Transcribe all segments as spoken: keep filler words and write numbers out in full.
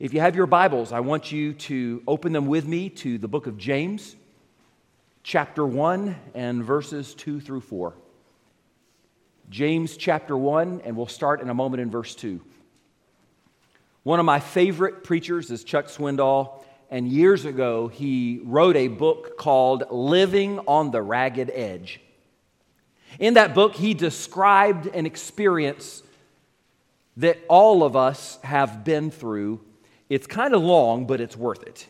If you have your Bibles, I want you to open them with me to the book of James, chapter one and verses two through four. James chapter one, and we'll start in a moment in verse two. One of my favorite preachers is Chuck Swindoll, and years ago he wrote a book called Living on the Ragged Edge. In that book, he described an experience that all of us have been through. It's kind of long, but it's worth it.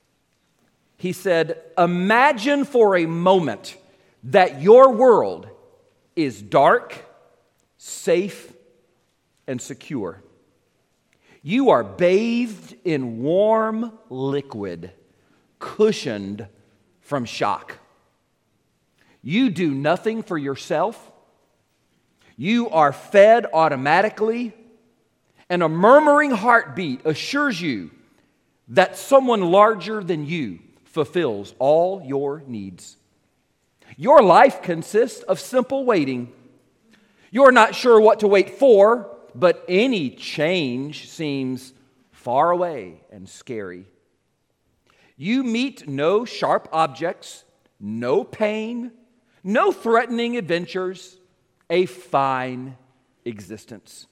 He said, imagine for a moment that your world is dark, safe, and secure. You are bathed in warm liquid, cushioned from shock. You do nothing for yourself. You are fed automatically, and a murmuring heartbeat assures you that someone larger than you fulfills all your needs. Your life consists of simple waiting. You're not sure what to wait for, but any change seems far away and scary. You meet no sharp objects, no pain, no threatening adventures, a fine existence.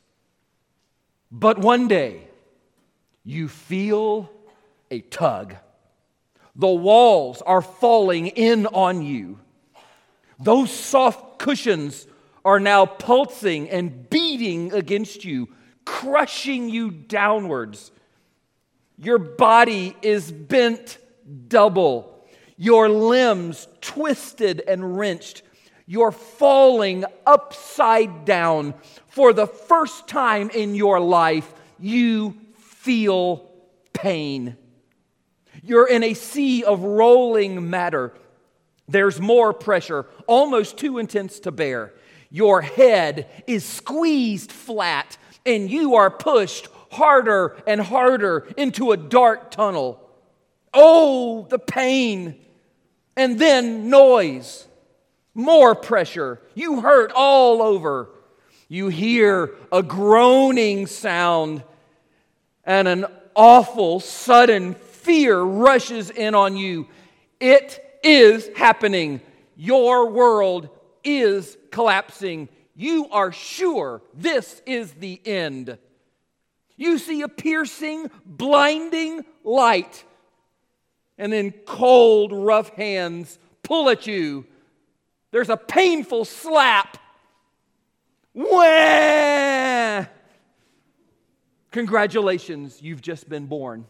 But one day, you feel a tug. The walls are falling in on you. Those soft cushions are now pulsing and beating against you, crushing you downwards. Your body is bent double. Your limbs twisted and wrenched. You're falling upside down. For the first time in your life, you feel pain. You're in a sea of rolling matter. There's more pressure, almost too intense to bear. Your head is squeezed flat, and you are pushed harder and harder into a dark tunnel. Oh, the pain! And then noise. More pressure. You hurt all over. You hear a groaning sound, and an awful, sudden fear rushes in on you. It is happening. Your world is collapsing. You are sure this is the end. You see a piercing, blinding light, and then cold, rough hands pull at you. There's a painful slap. Wah! Congratulations, you've just been born.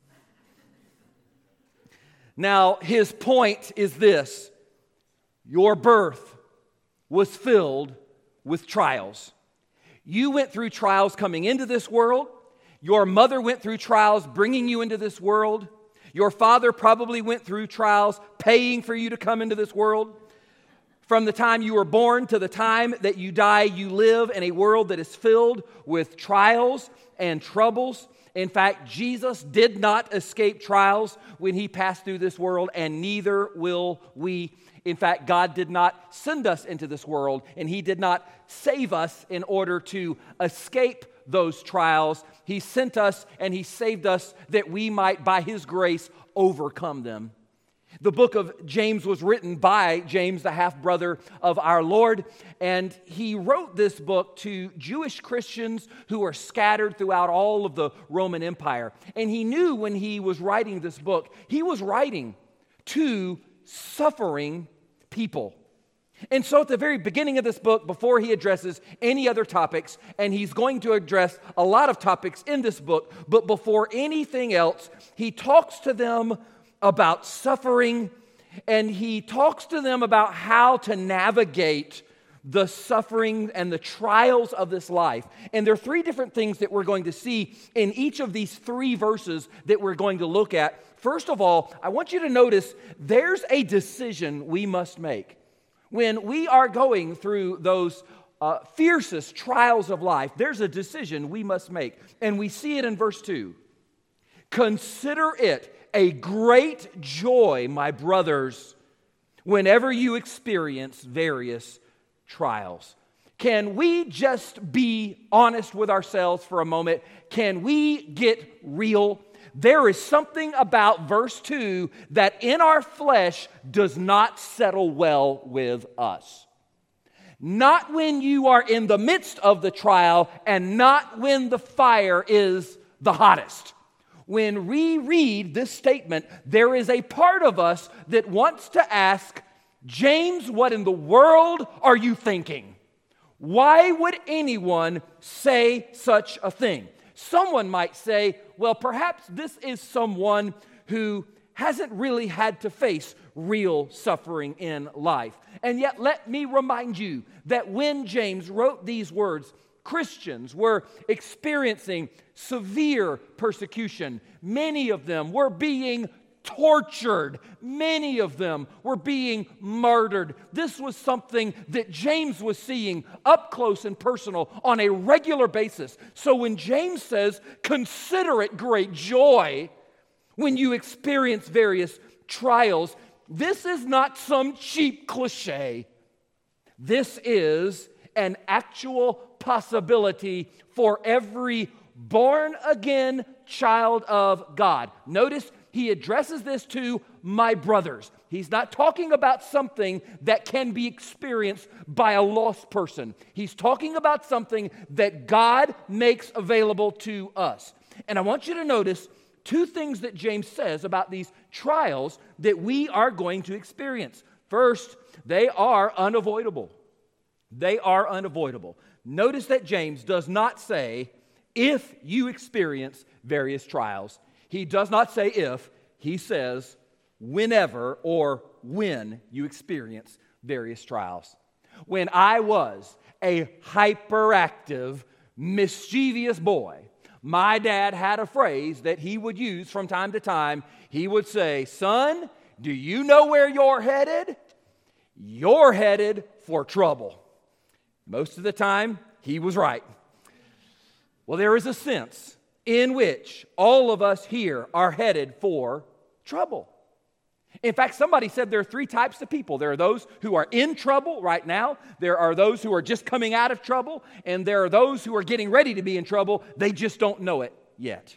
Now, his point is this: your birth was filled with trials. You went through trials coming into this world. Your mother went through trials bringing you into this world. Your father probably went through trials paying for you to come into this world. From the time you were born to the time that you die, you live in a world that is filled with trials and troubles. In fact, Jesus did not escape trials when he passed through this world, and neither will we. In fact, God did not send us into this world, and he did not save us in order to escape those trials. He sent us and he saved us that we might, by his grace, overcome them. The book of James was written by James, the half-brother of our Lord, and he wrote this book to Jewish Christians who are scattered throughout all of the Roman Empire. And he knew when he was writing this book, he was writing to suffering people. And so at the very beginning of this book, before he addresses any other topics, and he's going to address a lot of topics in this book, but before anything else, he talks to them about suffering, and he talks to them about how to navigate the suffering and the trials of this life. And there are three different things that we're going to see in each of these three verses that we're going to look at. First of all, I want you to notice there's a decision we must make. When we are going through those uh, fiercest trials of life, there's a decision we must make. And we see it in verse two. Consider it a great joy, my brothers, whenever you experience various trials. Can we just be honest with ourselves for a moment? Can we get real? There is something about verse two that in our flesh does not settle well with us. Not when you are in the midst of the trial and not when the fire is the hottest. When we read this statement, there is a part of us that wants to ask, James, what in the world are you thinking? Why would anyone say such a thing? Someone might say, well, perhaps this is someone who hasn't really had to face real suffering in life. And yet, let me remind you that when James wrote these words, Christians were experiencing severe persecution. Many of them were being tortured. Many of them were being martyred. This was something that James was seeing up close and personal on a regular basis. So when James says, consider it great joy when you experience various trials, this is not some cheap cliche. This is an actual possibility for every born-again child of God. Notice he addresses this to my brothers. He's not talking about something that can be experienced by a lost person. He's talking about something that God makes available to us. And I want you to notice two things that James says about these trials that we are going to experience. First, they are unavoidable. They are unavoidable. Notice that James does not say, if you experience various trials. He does not say if, he says whenever or when you experience various trials. When I was a hyperactive, mischievous boy, my dad had a phrase that he would use from time to time. He would say, son, do you know where you're headed? You're headed for trouble. Most of the time, he was right. Well, there is a sense in which all of us here are headed for trouble. In fact, somebody said there are three types of people. There are those who are in trouble right now. There are those who are just coming out of trouble. And there are those who are getting ready to be in trouble. They just don't know it yet.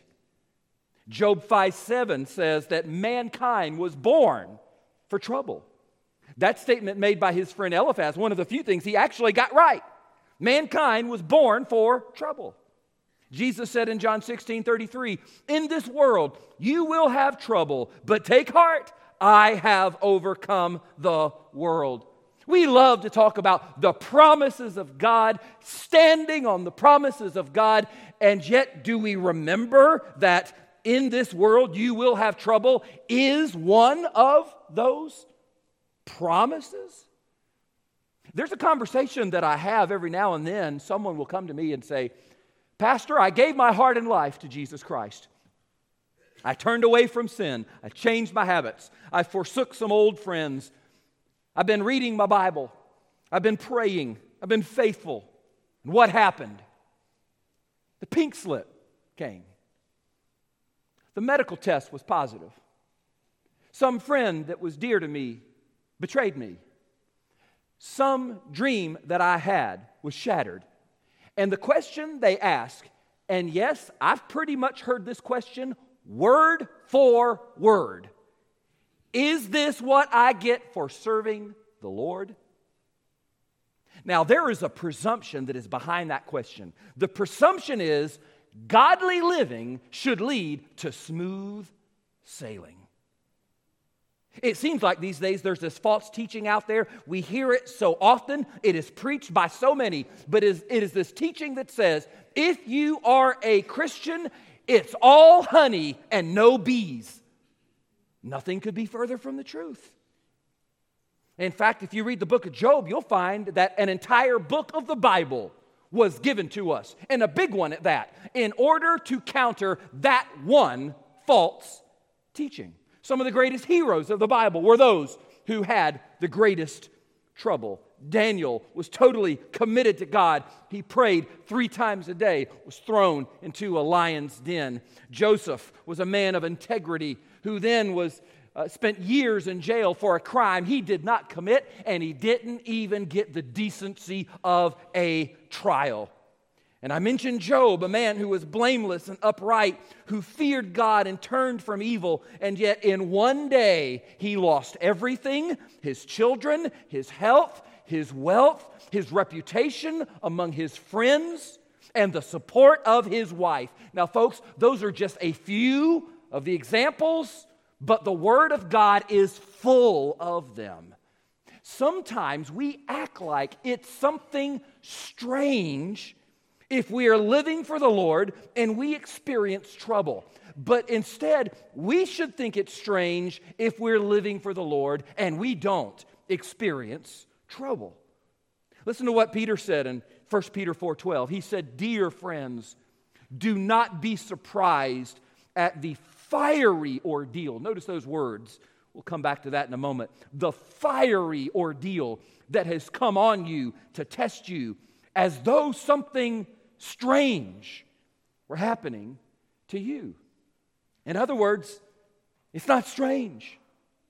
Job five seven says that mankind was born for trouble. That statement made by his friend Eliphaz, one of the few things he actually got right. Mankind was born for trouble. Jesus said in John sixteen thirty-three, in this world you will have trouble, but take heart, I have overcome the world. We love to talk about the promises of God, standing on the promises of God, and yet do we remember that in this world you will have trouble is one of those promises? There's a conversation that I have every now and then. Someone will come to me and say, Pastor, I gave my heart and life to Jesus Christ. I turned away from sin. I changed my habits. I forsook some old friends. I've been reading my Bible. I've been praying. I've been faithful. And what happened? The pink slip came. The medical test was positive. Some friend that was dear to me betrayed me. Some dream that I had was shattered. And the question they ask, and yes, I've pretty much heard this question word for word. Is this what I get for serving the Lord? Now, there is a presumption that is behind that question. The presumption is godly living should lead to smooth sailing. It seems like these days there's this false teaching out there. We hear it so often. It is preached by so many. But it is, it is this teaching that says, if you are a Christian, it's all honey and no bees. Nothing could be further from the truth. In fact, if you read the book of Job, you'll find that an entire book of the Bible was given to us, and a big one at that, in order to counter that one false teaching. Some of the greatest heroes of the Bible were those who had the greatest trouble. Daniel was totally committed to God. He prayed three times a day, was thrown into a lion's den. Joseph was a man of integrity who then was uh, spent years in jail for a crime he did not commit, and he didn't even get the decency of a trial. And I mentioned Job, a man who was blameless and upright, who feared God and turned from evil, and yet in one day he lost everything: his children, his health, his wealth, his reputation among his friends, and the support of his wife. Now, folks, those are just a few of the examples, but the Word of God is full of them. Sometimes we act like it's something strange if we are living for the Lord and we experience trouble. But instead, we should think it's strange if we're living for the Lord and we don't experience trouble. Listen to what Peter said in First Peter four twelve. He said, "Dear friends, do not be surprised at the fiery ordeal." Notice those words. We'll come back to that in a moment. The fiery ordeal that has come on you to test you, as though something strange were happening to you. In other words, it's not strange.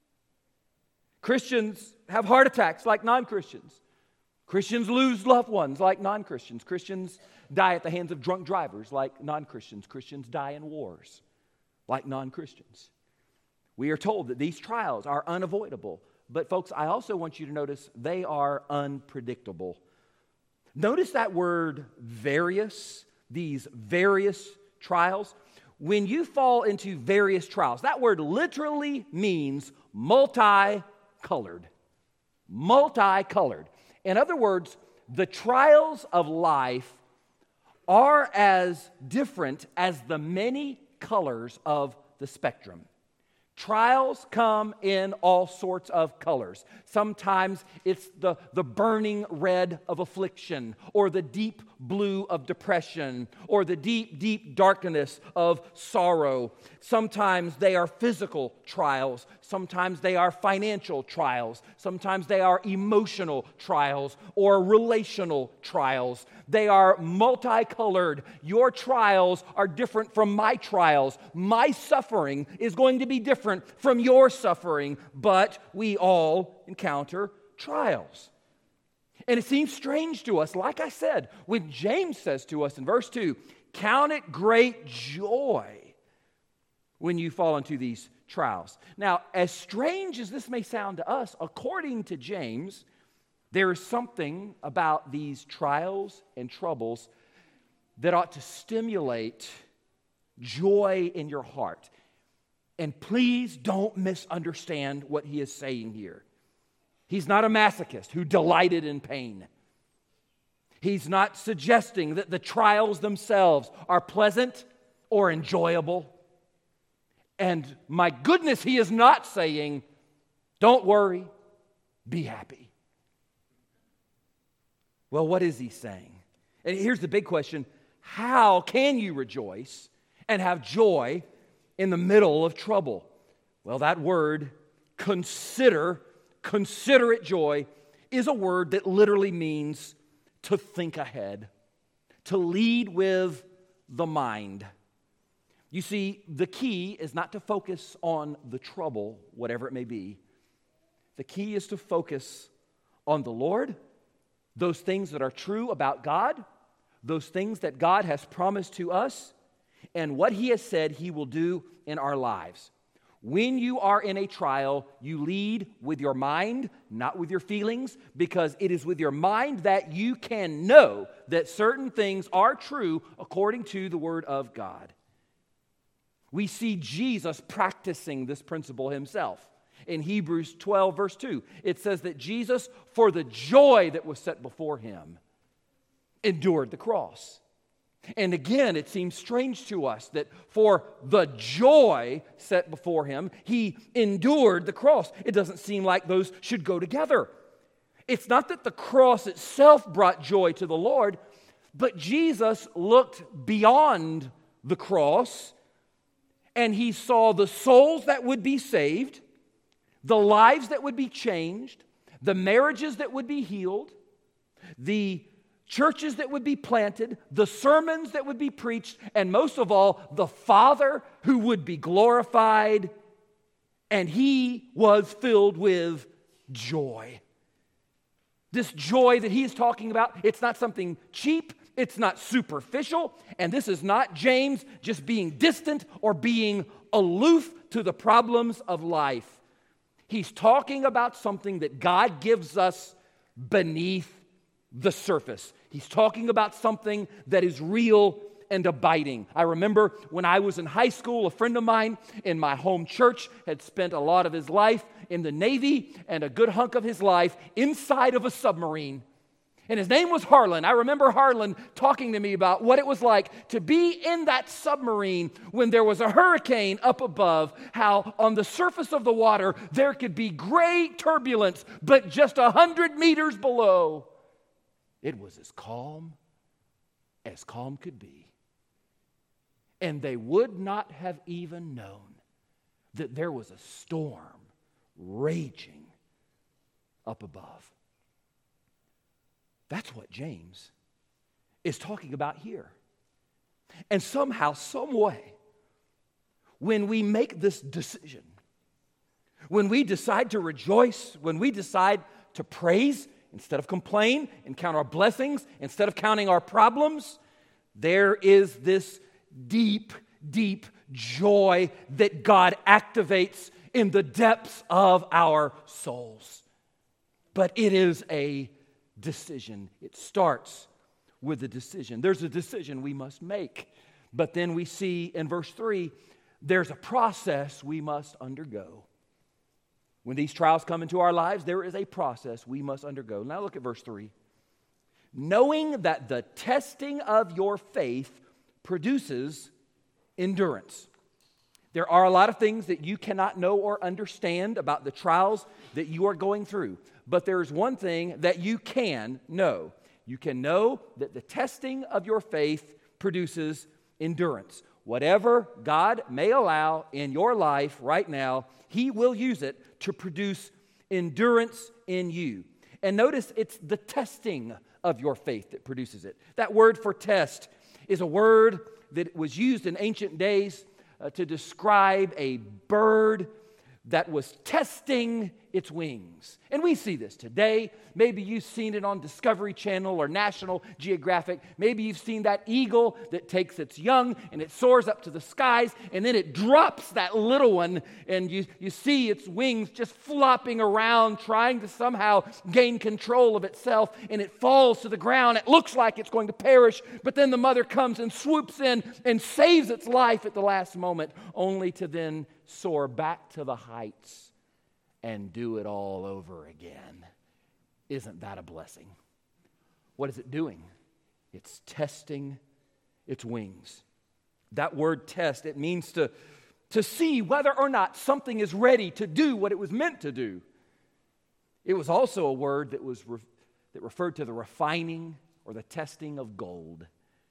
Christians have heart attacks like non-Christians. Christians lose loved ones like non-Christians. Christians die at the hands of drunk drivers like non-Christians. Christians die in wars like non-Christians. We are told that these trials are unavoidable. But folks, I also want you to notice they are unpredictable. Notice that word various, these various trials. When you fall into various trials, that word literally means multicolored. Multicolored. In other words, the trials of life are as different as the many colors of the spectrum. Trials come in all sorts of colors. Sometimes it's the, the burning red of affliction, or the deep blue of depression, or the deep, deep darkness of sorrow. Sometimes they are physical trials. Sometimes they are financial trials. Sometimes they are emotional trials or relational trials. They are multicolored. Your trials are different from my trials. My suffering is going to be different from your suffering, but we all encounter trials. And it seems strange to us, like I said, when James says to us in verse two, "Count it great joy when you fall into these trials." Now, as strange as this may sound to us, according to James, there is something about these trials and troubles that ought to stimulate joy in your heart. And please don't misunderstand what he is saying here. He's not a masochist who delighted in pain. He's not suggesting that the trials themselves are pleasant or enjoyable. And my goodness, he is not saying, don't worry, be happy. Well, what is he saying? And here's the big question: how can you rejoice and have joy in the middle of trouble? Well, that word, consider, considerate joy, is a word that literally means to think ahead, to lead with the mind. You see, the key is not to focus on the trouble, whatever it may be. The key is to focus on the Lord, those things that are true about God, those things that God has promised to us, and what he has said he will do in our lives. When you are in a trial, you lead with your mind, not with your feelings, because it is with your mind that you can know that certain things are true according to the Word of God. We see Jesus practicing this principle himself. In Hebrews twelve, verse two, it says that Jesus, for the joy that was set before him, endured the cross. And again, it seems strange to us that for the joy set before him, he endured the cross. It doesn't seem like those should go together. It's not that the cross itself brought joy to the Lord, but Jesus looked beyond the cross and he saw the souls that would be saved, the lives that would be changed, the marriages that would be healed, the churches that would be planted, the sermons that would be preached, and most of all, the Father who would be glorified and he was filled with joy. This joy that he is talking about, it's not something cheap, it's not superficial, and this is not James just being distant or being aloof to the problems of life. He's talking about something that God gives us beneath the surface. He's talking about something that is real and abiding. I remember when I was in high school, a friend of mine in my home church had spent a lot of his life in the Navy and a good hunk of his life inside of a submarine. And his name was Harlan. I remember Harlan talking to me about what it was like to be in that submarine when there was a hurricane up above, how on the surface of the water there could be great turbulence, but just a hundred meters below, it was as calm as calm could be. And they would not have even known that there was a storm raging up above. That's what James is talking about here. And somehow, some way, when we make this decision, when we decide to rejoice, when we decide to praise instead of complain and count our blessings, instead of counting our problems, there is this deep, deep joy that God activates in the depths of our souls. But it is a decision. It starts with a decision. There's a decision we must make. But then we see in verse three, there's a process we must undergo. When these trials come into our lives, there is a process we must undergo. Now look at verse three. Knowing that the testing of your faith produces endurance. There are a lot of things that you cannot know or understand about the trials that you are going through. But there is one thing that you can know. You can know that the testing of your faith produces endurance. Whatever God may allow in your life right now, He will use it to produce endurance in you. And notice it's the testing of your faith that produces it. That word for test is a word that was used in ancient days uh, to describe a bird that was testing its wings. And we see this today. Maybe you've seen it on Discovery Channel or National Geographic. Maybe you've seen that eagle that takes its young and it soars up to the skies and then it drops that little one and you, you see its wings just flopping around trying to somehow gain control of itself, and it falls to the ground. It looks like it's going to perish, but then the mother comes and swoops in and saves its life at the last moment, only to then soar back to the heights and do it all over again. Isn't that a blessing? What is it doing? It's testing its wings. That word test, it means to, to see whether or not something is ready to do what it was meant to do. It was also a word that was re- that referred to the refining or the testing of gold.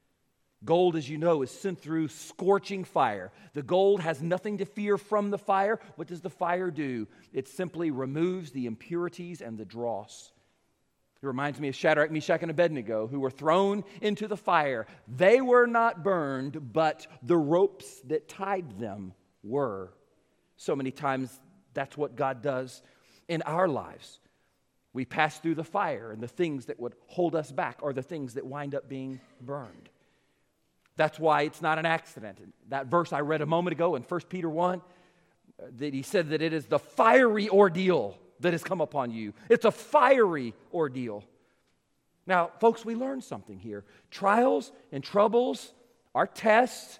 Gold, as you know, is sent through scorching fire. The gold has nothing to fear from the fire. What does the fire do? It simply removes the impurities and the dross. It reminds me of Shadrach, Meshach, and Abednego, who were thrown into the fire. They were not burned, but the ropes that tied them were. So many times, that's what God does in our lives. We pass through the fire, and the things that would hold us back are the things that wind up being burned. That's why it's not an accident. That verse I read a moment ago in First Peter one, that he said that it is the fiery ordeal that has come upon you. It's a fiery ordeal. Now, folks, we learned something here. Trials and troubles are tests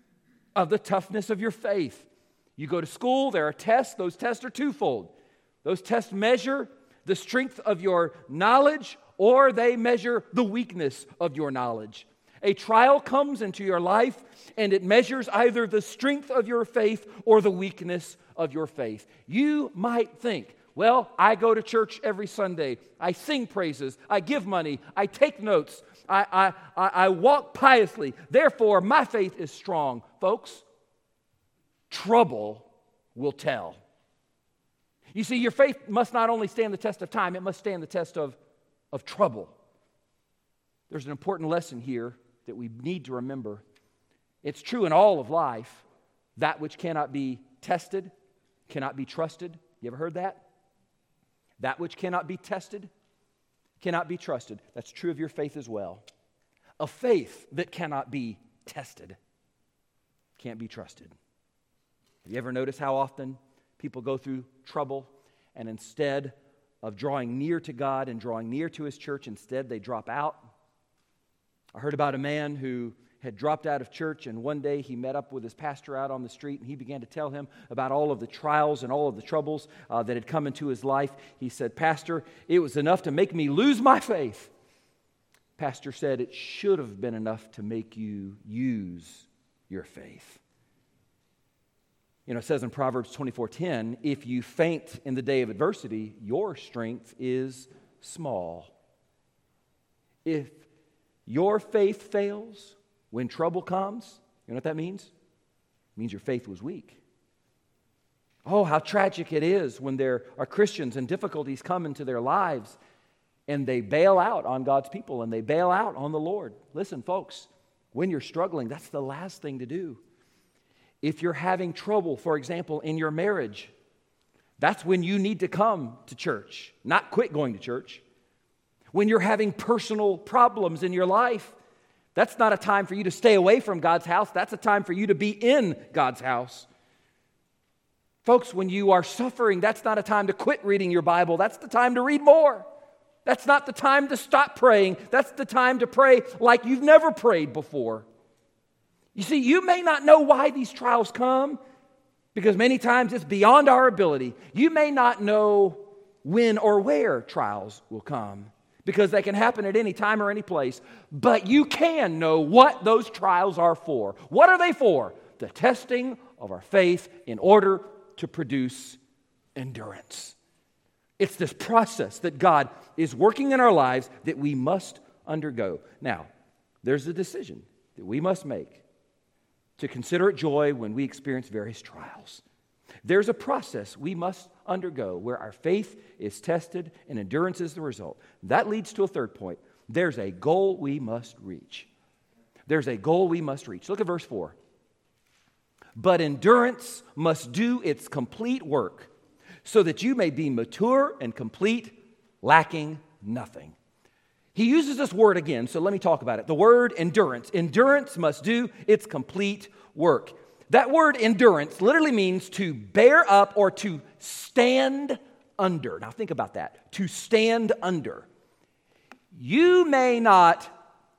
of the toughness of your faith. You go to school, there are tests. Those tests are twofold. Those tests measure the strength of your knowledge, or they measure the weakness of your knowledge. A trial comes into your life, and it measures either the strength of your faith or the weakness of your faith. You might think, well, I go to church every Sunday. I sing praises. I give money. I take notes. I, I, I, I walk piously. Therefore, my faith is strong. Folks, trouble will tell. You see, your faith must not only stand the test of time, it must stand the test of, of trouble. There's an important lesson here that we need to remember. It's true in all of life. That which cannot be tested cannot be trusted. You ever heard that? That which cannot be tested cannot be trusted. That's true of your faith as well. A faith that cannot be tested can't be trusted. Have you ever noticed how often people go through trouble and instead of drawing near to God and drawing near to His church, instead they drop out? I heard about a man who had dropped out of church, and one day he met up with his pastor out on the street, and he began to tell him about all of the trials and all of the troubles uh, that had come into his life. He said, "Pastor, it was enough to make me lose my faith." Pastor said, "It should have been enough to make you use your faith." You know, it says in Proverbs twenty-four ten, if you faint in the day of adversity, your strength is small. If your faith fails when trouble comes, you know what that means? It means your faith was weak. Oh, how tragic it is when there are Christians and difficulties come into their lives and they bail out on God's people and they bail out on the Lord. Listen, folks, when you're struggling, that's the last thing to do. If you're having trouble, for example, in your marriage, that's when you need to come to church, not quit going to church. When you're having personal problems in your life, that's not a time for you to stay away from God's house. That's a time for you to be in God's house. Folks, when you are suffering, that's not a time to quit reading your Bible. That's the time to read more. That's not the time to stop praying. That's the time to pray like you've never prayed before. You see, you may not know why these trials come, because many times it's beyond our ability. You may not know when or where trials will come, because they can happen at any time or any place. But you can know what those trials are for. What are they for? The testing of our faith in order to produce endurance. It's this process that God is working in our lives that we must undergo. Now, there's a decision that we must make to consider it joy when we experience various trials. There's a process we must undergo where our faith is tested and endurance is the result. That leads to a third point. There's a goal we must reach. There's a goal we must reach. Look at verse four. But endurance must do its complete work, so that you may be mature and complete, lacking nothing. He uses this word again, so let me talk about it. The word endurance. Endurance must do its complete work. That word endurance literally means to bear up or to stand under. Now think about that. To stand under. You may not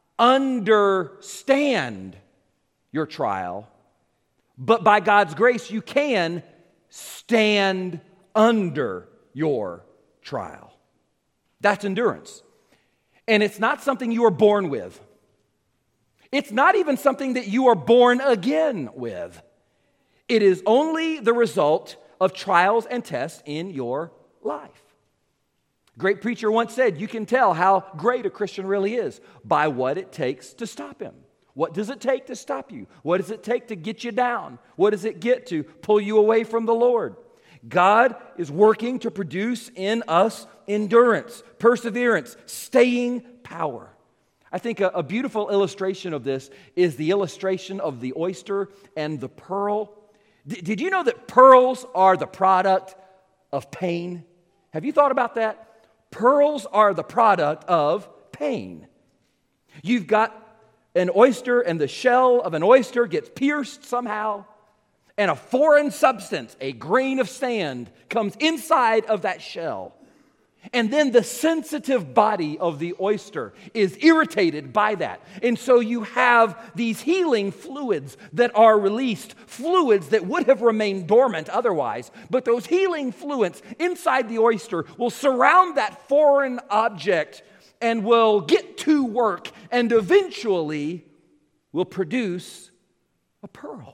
understand your trial, but by God's grace you can stand under your trial. That's endurance. And it's not something you are born with. It's not even something that you are born again with. It is only the result of trials and tests in your life. A great preacher once said, you can tell how great a Christian really is by what it takes to stop him. What does it take to stop you? What does it take to get you down? What does it get to pull you away from the Lord? God is working to produce in us endurance, perseverance, staying power. I think a, a beautiful illustration of this is the illustration of the oyster and the pearl. D- did you know that pearls are the product of pain? Have you thought about that? Pearls are the product of pain. You've got an oyster, and the shell of an oyster gets pierced somehow, and a foreign substance, a grain of sand, comes inside of that shell. And then the sensitive body of the oyster is irritated by that. And so you have these healing fluids that are released, fluids that would have remained dormant otherwise. But those healing fluids inside the oyster will surround that foreign object and will get to work and eventually will produce a pearl.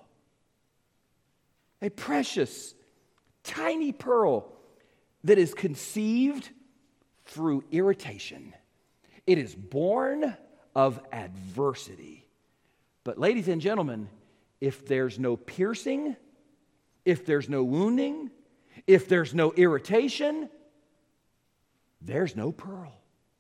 A precious, tiny pearl that is conceived through irritation. It is born of adversity. But ladies and gentlemen, if there's no piercing, if there's no wounding, if there's no irritation, there's no pearl.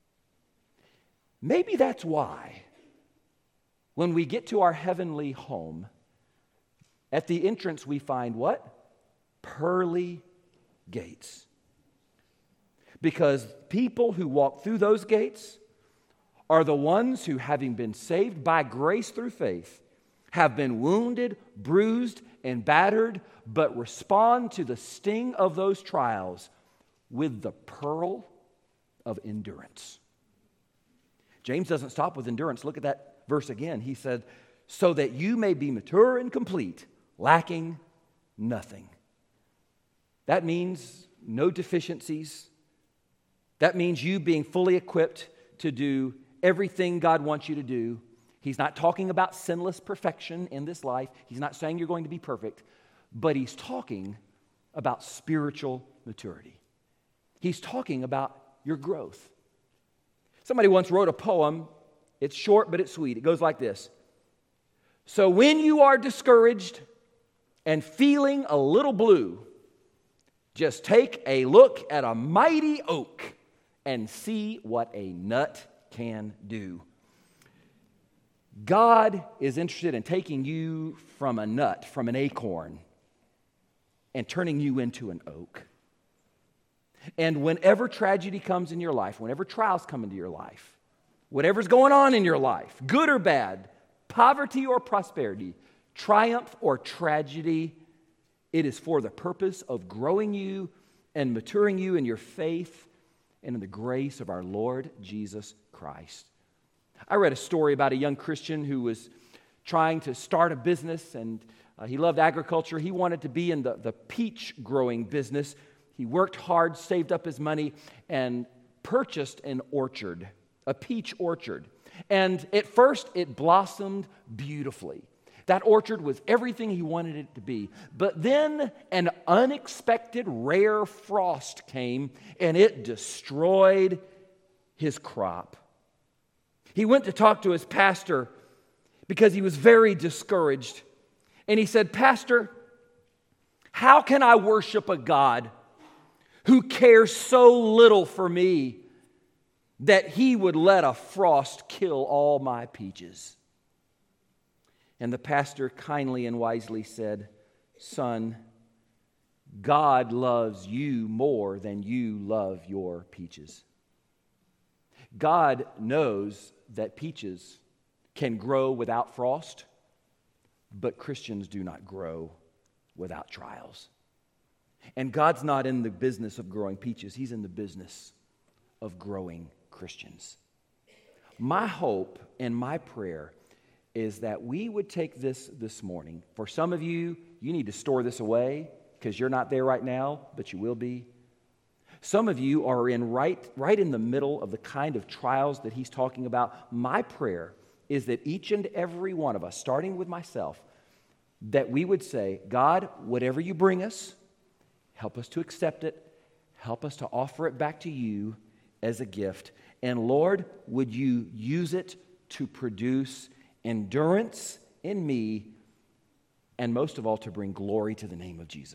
Maybe that's why when we get to our heavenly home, at the entrance we find what? pearly gates. Because people who walk through those gates are the ones who, having been saved by grace through faith, have been wounded, bruised, and battered, but respond to the sting of those trials with the pearl of endurance. James doesn't stop with endurance. Look at that verse again. He said, so that you may be mature and complete, lacking nothing. That means no deficiencies. That means you being fully equipped to do everything God wants you to do. He's not talking about sinless perfection in this life. He's not saying you're going to be perfect, but he's talking about spiritual maturity. He's talking about your growth. Somebody once wrote a poem. It's short, but it's sweet. It goes like this. So when you are discouraged and feeling a little blue, just take a look at a mighty oak and see what a nut can do. God is interested in taking you from a nut, from an acorn, and turning you into an oak. And whenever tragedy comes in your life, whenever trials come into your life, whatever's going on in your life, good or bad, poverty or prosperity, triumph or tragedy, it is for the purpose of growing you and maturing you in your faith and in the grace of our Lord Jesus Christ. I read a story about a young Christian who was trying to start a business, and uh, he loved agriculture. He wanted to be in the, the peach growing business. He worked hard, saved up his money, and purchased an orchard, a peach orchard. And at first, it blossomed beautifully. That orchard was everything he wanted it to be. But then an unexpected rare frost came, and it destroyed his crop. He went to talk to his pastor because he was very discouraged. And he said, Pastor, how can I worship a God who cares so little for me that he would let a frost kill all my peaches? And the pastor kindly and wisely said, Son, God loves you more than you love your peaches. God knows that peaches can grow without frost, but Christians do not grow without trials. And God's not in the business of growing peaches. He's in the business of growing Christians. My hope and my prayer is that we would take this this morning. For some of you, you need to store this away because you're not there right now, but you will be. Some of you are in right, right in the middle of the kind of trials that he's talking about. My prayer is that each and every one of us, starting with myself, that we would say, God, whatever you bring us, help us to accept it. Help us to offer it back to you as a gift. And Lord, would you use it to produce endurance in me, and most of all, to bring glory to the name of Jesus.